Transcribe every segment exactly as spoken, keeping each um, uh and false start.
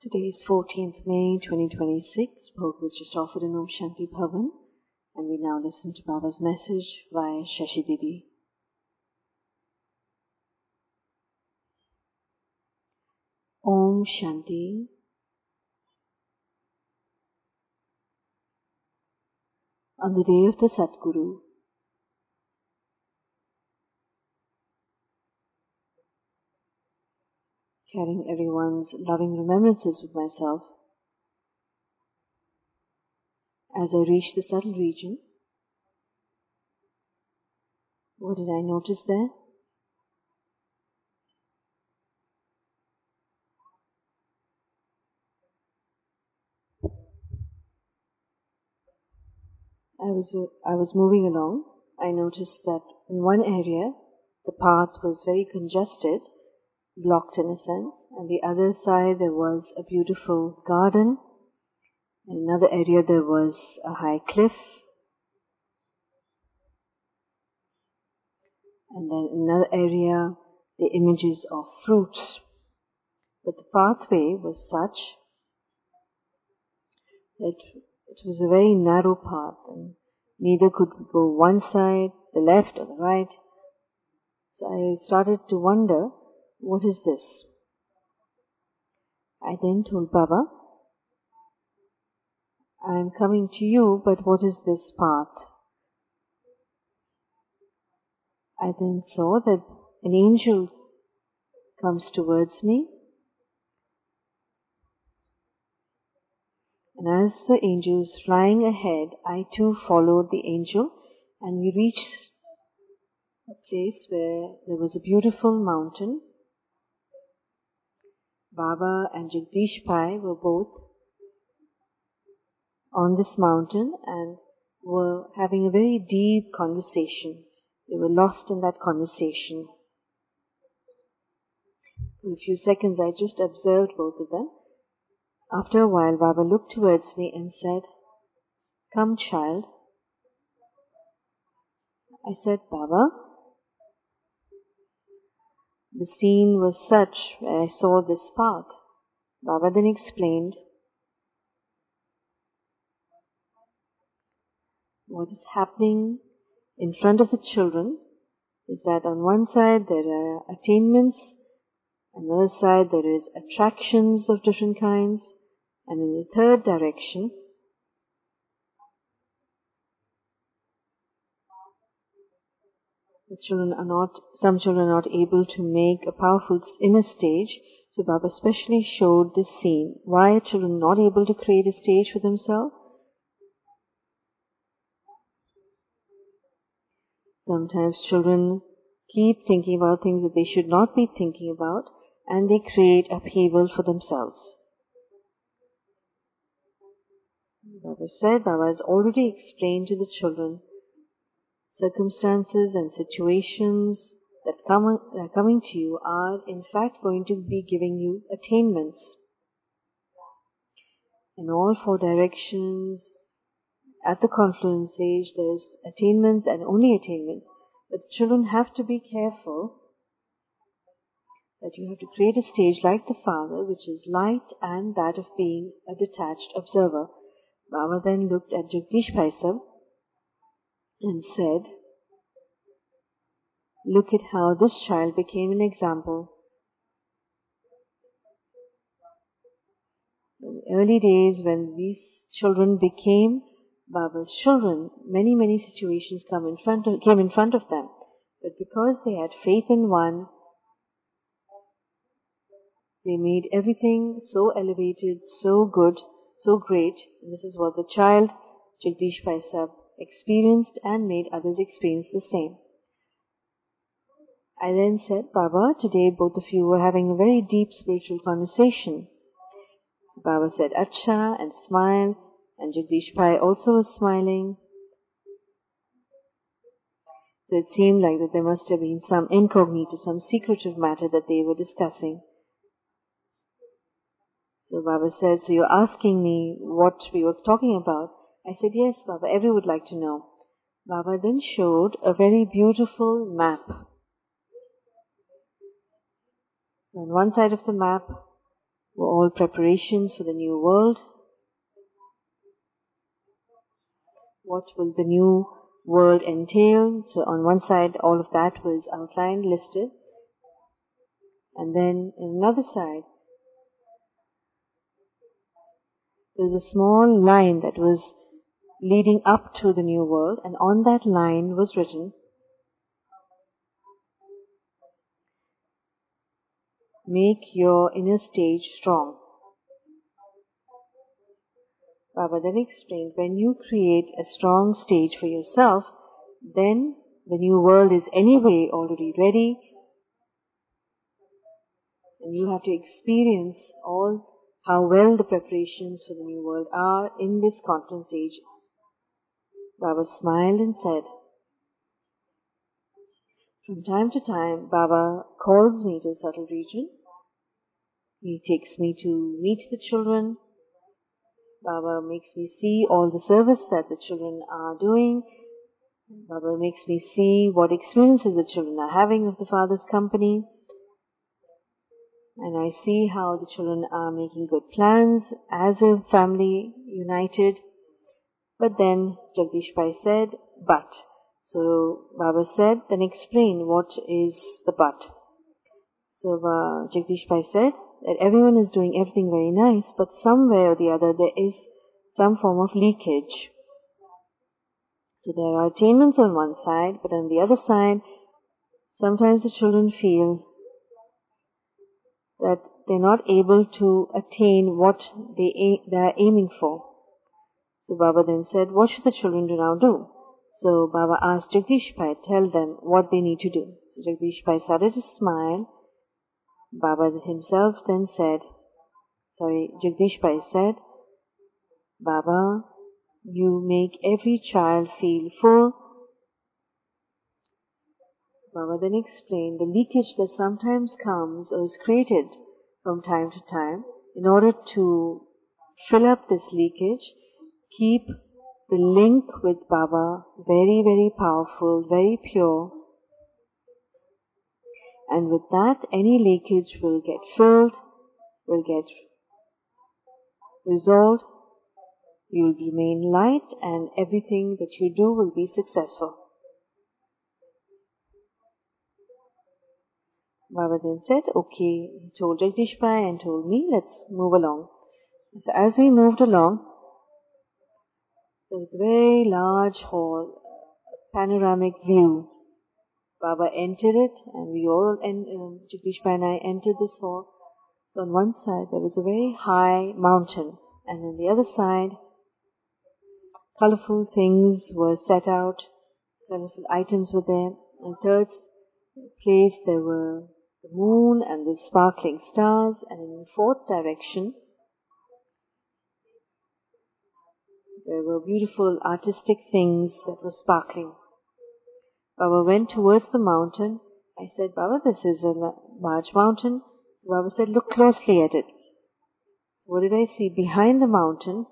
Today is fourteenth May twenty twenty-six. Bhog was just offered in Om Shanti Bhavan, and we now listen to Baba's message via Shashi Didi. Om Shanti. On the day of the Satguru, carrying everyone's loving remembrances with myself, as I reached the subtle region, what did I notice there? I was, uh, I was moving along. I noticed that in one area, the path was very congested, blocked in a sense, and the other side there was a beautiful garden. In another area there was a high cliff, and then in another area the images of fruits. But the pathway was such that it was a very narrow path, and neither could we go one side, the left or the right. So I started to wonder, what is this? I then told Baba, I am coming to you, but what is this path? I then saw that an angel comes towards me, and as the angel is flying ahead, I too followed the angel, and we reached a place where there was a beautiful mountain. Baba and Jagdish Pai were both on this mountain and were having a very deep conversation. They were lost in that conversation. For a few seconds I just observed both of them. After a while, Baba looked towards me and said, "Come, child." I said, "Baba." The scene was such where I saw this path. Baba then explained, what is happening in front of the children is that on one side there are attainments, on the other side there is attractions of different kinds, and in the third direction the children are not, some children are not able to make a powerful inner stage. So Baba specially showed this scene. Why are children not able to create a stage for themselves? Sometimes children keep thinking about things that they should not be thinking about, and they create upheaval for themselves. Baba said, Baba has already explained to the children circumstances and situations that come, that are coming to you are in fact going to be giving you attainments. In all four directions, at the confluence stage, there's attainments and only attainments. But children have to be careful that you have to create a stage like the Father, which is light and that of being a detached observer. Baba then looked at Jagdish Pai Sahib and said, look at how this child became an example. In the early days when these children became Baba's children, many, many situations come in front of, came in front of them. But because they had faith in one, they made everything so elevated, so good, so great. And this is what the child, Jagdish Pai Sahib, experienced and made others experience the same. I then said, Baba, today both of you were having a very deep spiritual conversation. Baba said, Acha, and smiled, and Jagdish Pai also was smiling. So it seemed like that there must have been some incognito, some secretive matter that they were discussing. So Baba said, so you're asking me what we were talking about? I said, yes, Baba, everyone would like to know. Baba then showed a very beautiful map. On one side of the map, were all preparations for the new world. What will the new world entail? So on one side, all of that was outlined, listed. And then on another side, there was a small line that was leading up to the new world, and on that line was written, "Make your inner stage strong." Baba then explained, when you create a strong stage for yourself, then the new world is anyway already ready, and you have to experience all how well the preparations for the new world are in this conference age. Baba smiled and said, from time to time, Baba calls me to a subtle region. He takes me to meet the children. Baba makes me see all the service that the children are doing. Baba makes me see what experiences the children are having of the Father's company. And I see how the children are making good plans as a family united. But then Jagdish Bhai said, but. So Baba said, then explain what is the but. So uh, Jagdish Bhai said that everyone is doing everything very nice, but somewhere or the other there is some form of leakage. So there are attainments on one side, but on the other side, sometimes the children feel that they're not able to attain what they, they are aiming for. So Baba then said, what should the children do now do? So Baba asked Jagdish Bhai, tell them what they need to do. So Jagdish Bhai started to smile. Baba himself then said, sorry, Jagdish Bhai said, Baba, you make every child feel full. Baba then explained the leakage that sometimes comes or is created from time to time. In order to fill up this leakage, keep the link with Baba very, very powerful, very pure. And with that, any leakage will get filled, will get resolved. You will remain light, and everything that you do will be successful. Baba then said, okay, he told Jagdish Bhai and told me, let's move along. So as we moved along, there was a very large hall, a panoramic view. Baba entered it, and we all, and um, Jagdish Bhai and I entered this hall. So on one side there was a very high mountain, and on the other side, colorful things were set out, colorful items were there. On the third place there were the moon and the sparkling stars, and in the fourth direction there were beautiful artistic things that were sparkling. Baba went towards the mountain. I said, Baba, this is a large mountain. Baba said, look closely at it. What did I see? Behind the mountain,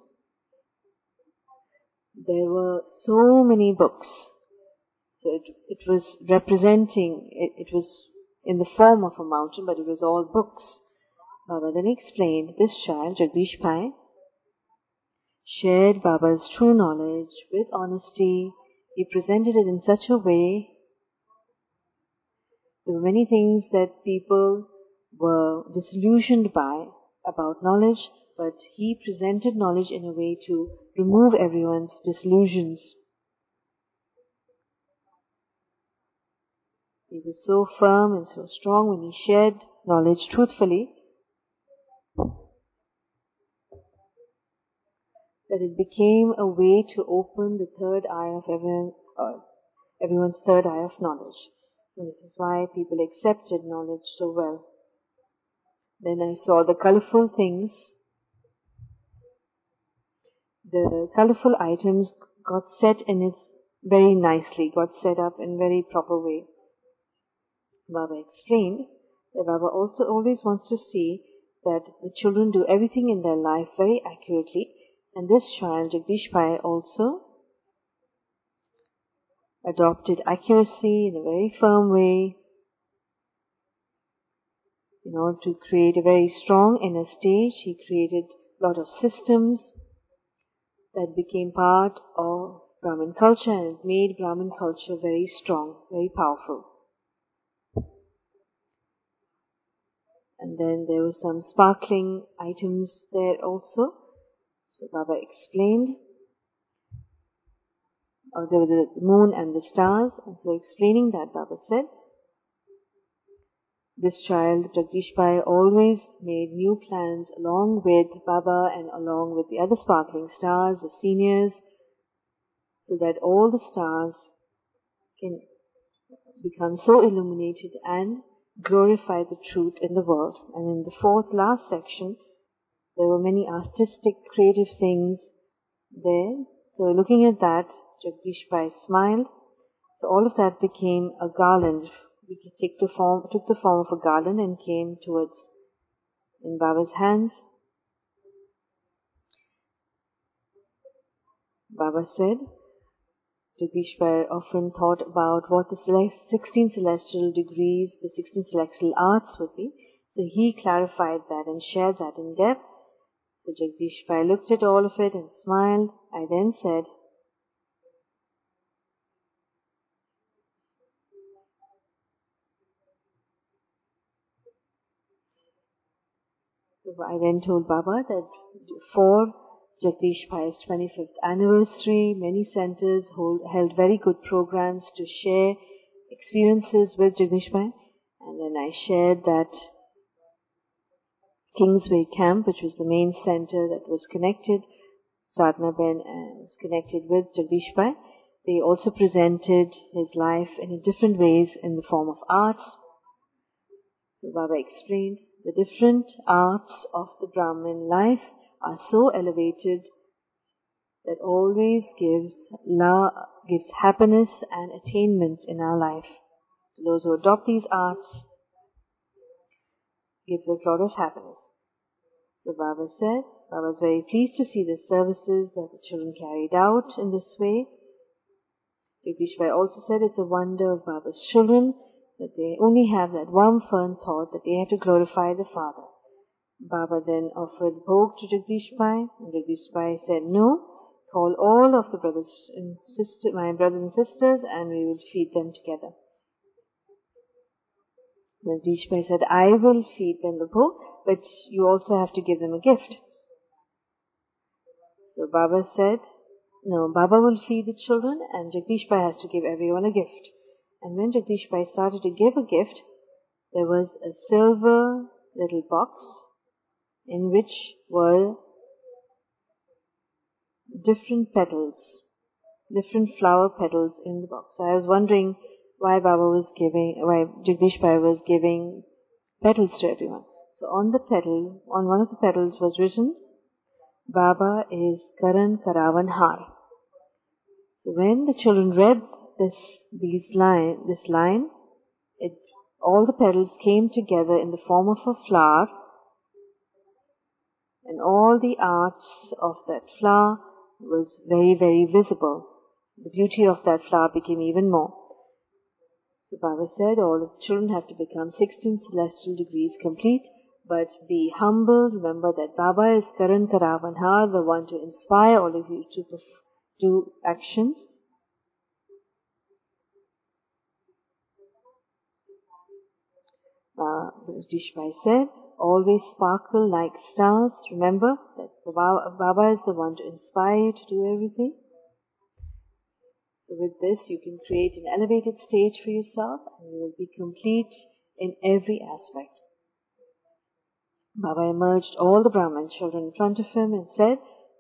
there were so many books. So it, it was representing, it, it was in the form of a mountain, but it was all books. Baba then explained, this child, Jagdish Bhai, shared Baba's true knowledge with honesty. He presented it in such a way. There were many things that people were disillusioned by about knowledge, but he presented knowledge in a way to remove everyone's disillusions. He was so firm and so strong when he shared knowledge truthfully that it became a way to open the third eye of everyone, uh, everyone's third eye of knowledge. And this is why people accepted knowledge so well. Then I saw the colorful things. The colorful items got set in it very nicely, got set up in a very proper way. Baba explained that Baba also always wants to see that the children do everything in their life very accurately. And this child, Jagdish Bhai, also adopted accuracy in a very firm way. in order to create a very strong inner stage, he created a lot of systems that became part of Brahmin culture, and it made Brahmin culture very strong, very powerful. And then there were some sparkling items there also. So Baba explained. Uh, there were the moon and the stars. And so explaining that, Baba said, this child, Jagdish Bhai, always made new plans along with Baba and along with the other sparkling stars, the seniors, so that all the stars can become so illuminated and glorify the truth in the world. And in the fourth last section, there were many artistic, creative things there. So looking at that, Jagdish Bhai smiled. So all of that became a garland. We could take the form, took the form of a garland and came towards in Baba's hands. Baba said, Jagdish Bhai often thought about what the sixteen celestial degrees, the sixteen celestial arts would be. So he clarified that and shared that in depth. So Jagdish Bhai looked at all of it and smiled. I then said, so I then told Baba that for Jagdish Bhai's twenty-fifth anniversary, many centers hold, held very good programs to share experiences with Jagdish Bhai. And then I shared that Kingsway Camp, which was the main center that was connected, Sadhana Ben uh, was connected with Jagdish Bhai. They also presented his life in different ways in the form of arts. So Baba explained the different arts of the Brahmin life are so elevated that always gives love, gives happiness and attainment in our life. So those who adopt these arts gives us a lot of happiness. So Baba said, Baba was very pleased to see the services that the children carried out in this way. Jagdish Bhai also said it's a wonder of Baba's children that they only have that one firm thought that they have to glorify the Father. Baba then offered bhog to Jagdish Bhai, and Jagdish Bhai said, no, call all of the brothers and sisters, my brothers and sisters, and we will feed them together. Jagdish Bhai said, I will feed them the bhog, but you also have to give them a gift. So Baba said, no, Baba will feed the children, and Jagdish Bhai has to give everyone a gift. And when Jagdish Bhai started to give a gift, there was a silver little box in which were different petals, different flower petals in the box. So I was wondering why Baba was giving, why Jagdish Bhai was giving petals to everyone. So on the petal, on one of the petals was written, Baba is Karan Karavan Har. So when the children read this, these line, this line, it, all the petals came together in the form of a flower, and all the arts of that flower was very, very visible. The beauty of that flower became even more. So Baba said all of the children have to become sixteen celestial degrees complete, but be humble. Remember that Baba is Karan Karavan Har, the one to inspire all of you to do actions. Uh, Jagdish Bhai said, always sparkle like stars. Remember that Baba is the one to inspire you to do everything. So with this, you can create an elevated stage for yourself, and you will be complete in every aspect. Baba emerged all the Brahman children in front of him and said,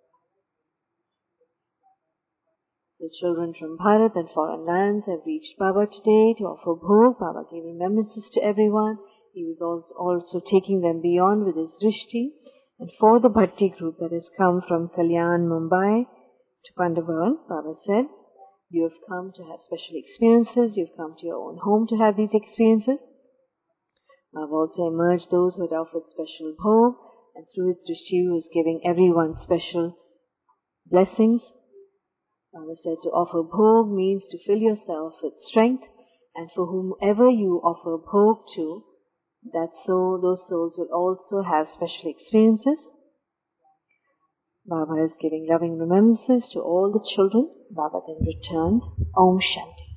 the children from Bharat and foreign lands have reached Baba today to offer bhog. Baba gave remembrances to everyone. He was also taking them beyond with his drishti. And for the Bhatti group that has come from Kalyan, Mumbai to Pandavaran, Baba said, you have come to have special experiences. You've come to your own home to have these experiences. Baba also emerged those who had offered special bhog, and through his drishti he was giving everyone special blessings. Baba said to offer bhog means to fill yourself with strength, and for whomever you offer bhog to, that so those souls will also have special experiences. Baba is giving loving remembrances to all the children. Baba then returned. Om Shanti.